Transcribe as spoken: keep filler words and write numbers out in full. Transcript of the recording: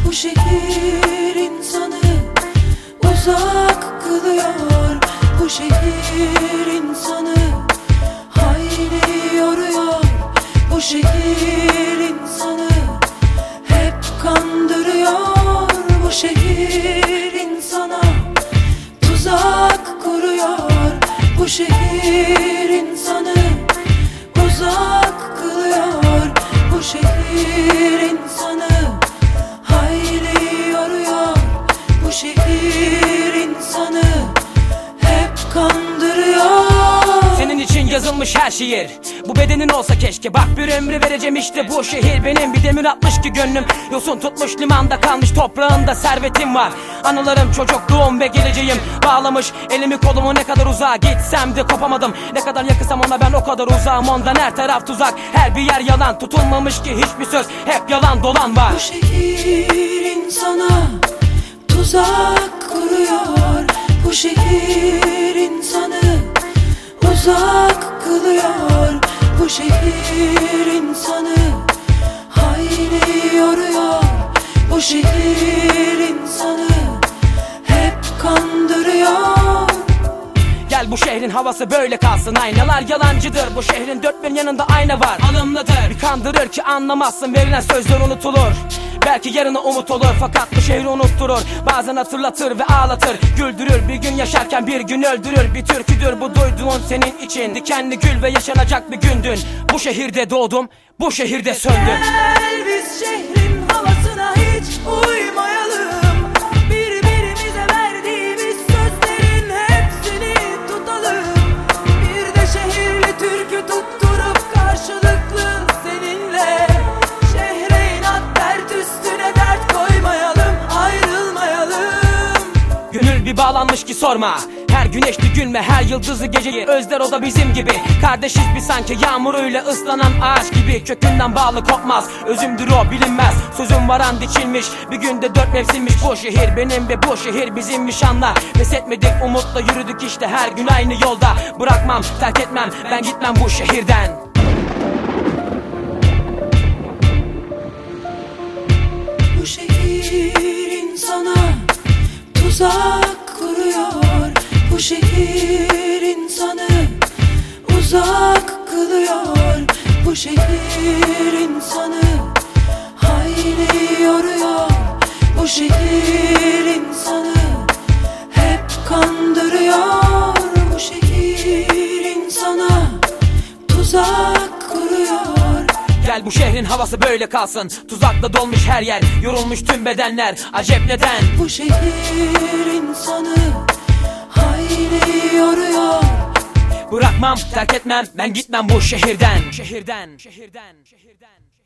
Bu şehir insanı uzak kılıyor. Bu şehir insanı hayli yoruyor. Bu şehir insanı hep kandırıyor. Bu şehir insana tuzak kuruyor. Bu şehir insanı uzak kılıyor. Bu şehir insanı hayli yoruyor. Bu şehir insanı hep kandırıyor. Senin için yazılmış her şiir, bu bedenin olsa keşke. Bak bir ömrü vereceğim işte bu şehir benim. Bir demir atmış ki gönlüm yosun tutmuş, limanda kalmış toprağında servetim var. Anılarım, çocukluğum ve geleceğim bağlamış elimi kolumu. Ne kadar uzağa gitsem de kopamadım. Ne kadar yakınsam ona ben o kadar uzağım. Ondan her taraf tuzak, her bir yer yalan. Tutulmamış ki hiçbir söz, hep yalan dolan var. Bu şehir insana tuzak kuruyor. Bu şehir insanı uzak kılıyor. Bu şehir insanı hayli yoruyor. Bu şehir insanı hep kandırıyor. Gel bu şehrin havası böyle kalsın. Aynalar yalancıdır, bu şehrin dört bir yanında ayna var. Alımlıdır, bir kandırır ki anlamazsın. Verilen sözler unutulur, belki yarına umut olur. Fakat bu şehri unutturur, bazen hatırlatır ve ağlatır. Güldürür, bir gün yaşarken bir gün öldürür. Bir türküdür bu duyduğun senin için. Dikenli gül ve yaşanacak bir gündün. Bu şehirde doğdum, bu şehirde söndüm. Gel biz şehrin havasına hiç uymayalım. Birbirimize verdiğimiz sözlerin hepsini tutalım. Bir de şehirli türkü tutturup karşılıklı seninle şehre inat dert üstüne dert koymayalım, ayrılmayalım. Gönül bir bağlanmış ki sorma. Her güneşli gün ve her yıldızlı geceyi özler, o da bizim gibi. Kardeşiz bir sanki, yağmuruyla ıslanan ağaç gibi. Kökünden bağlı kopmaz, özümdür o bilinmez. Sözüm varan dikilmiş, bir günde dört mevsimmiş. Bu şehir benim ve bu şehir bizimmiş anla. Pes etmedik, umutla yürüdük işte her gün aynı yolda. Bırakmam, terk etmem, ben gitmem bu şehirden. Bu şehir insana tuzak kuruyor. Bu şehir insanı uzak kılıyor. Bu şehir insanı hayli yoruyor. Bu şehir insanı hep kandırıyor. Bu şehir insana tuzak kuruyor. Gel bu şehrin havası böyle kalsın. Tuzakla dolmuş her yer, yorulmuş tüm bedenler. Acep neden? Bu şehir insanı hayli yoruyor. Bırakmam, terk etmem, ben gitmem bu şehirden. Şehirden, şehirden, şehirden.